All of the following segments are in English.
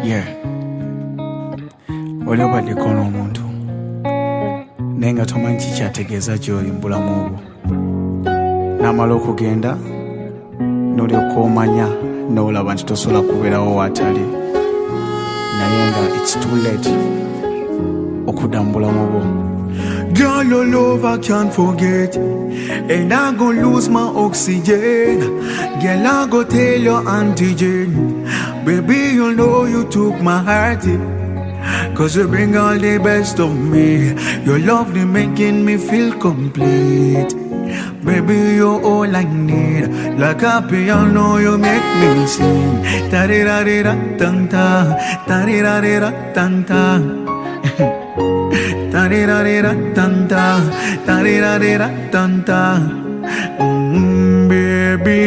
Yeah. Olioba likono omuntu naye nga tomanyi kikyategeeza gy'oli mu bulamu obwo. N'amala okugenda n'olyoka omanya n'olaba nti tosobola kubeerawo watali, naye nga it's too late okudda mu bulamu bwo. Girl, your love I can't forget, and I gon' lose my oxygen. Girl, I go tell your auntie Jane, baby, you know you took my heart, cause you bring all the best of me. Your love, they making me feel complete. Baby, you're all I need. Like a piano, you make me sing. Ta-di-da-di-da-tan-ta, ta-di-da-di-da-tan-ta. Ta-di-da-di-da-tan-ta, ta-di-da-di-da-tan-ta. Baby,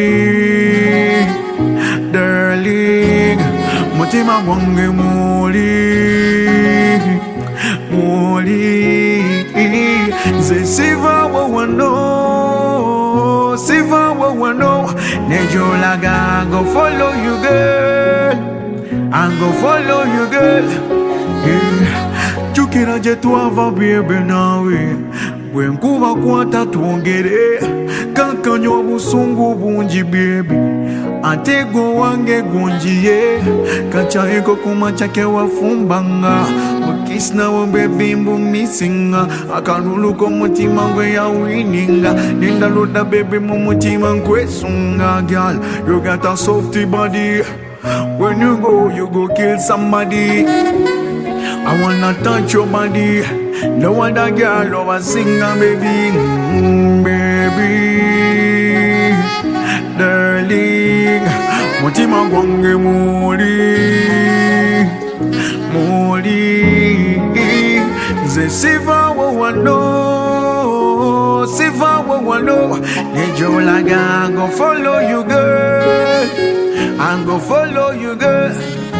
darling, mutima gwange muli, ze siva wawano, nejolaga, I go follow you, girl. I go follow you, girl. Yeah. Chukira jetu ava baby nawe, bwenkuba kwata tuongere, kankanyo busungu bungi baby, atego wange gunjiye, kachahiko kumachake wafumbanga, kiss now baby mbumisinga, akalulu komutima ngwe ya wininga, ninda luda baby mumutima ngwe sunga. Girl, you got a softy body, when you go kill somebody. I wanna touch your body, no other girl over singer, baby, baby, darling, mutima gwange muli, ze siva wawano, nejolaga, I go follow you, girl, I go follow you, girl.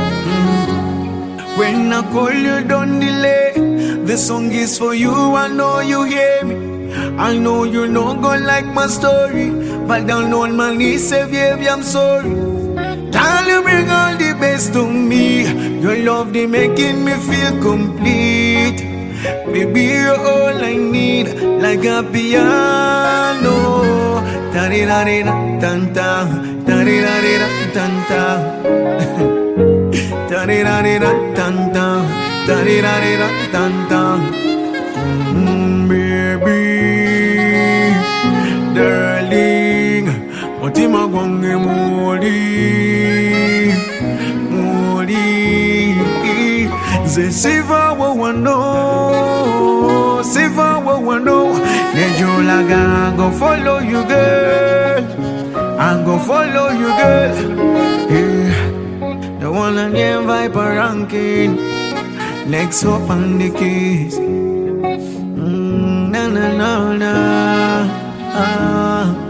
When I call you, don't delay. This song is for you, I know you hear me. I know you don't go like my story, but down on my knees, say, baby, I'm sorry. Tell you bring all the best to me. Your love, they making me feel complete. Baby, you're all I need, like a piano. Ta-di-da-di-da-tan-ta, ta-di-da-di-da-tan-ta. Ta-di-da-di-da-tan-ta, ta-di-da-di-da-tan-ta. Baby, darling, mutima gwange muli, ze siva wawano, nejolaga, I go follow you, girl, I go follow you, girl. Yeah. The one on the Viper ranking, legs up on the keys. Na na na na.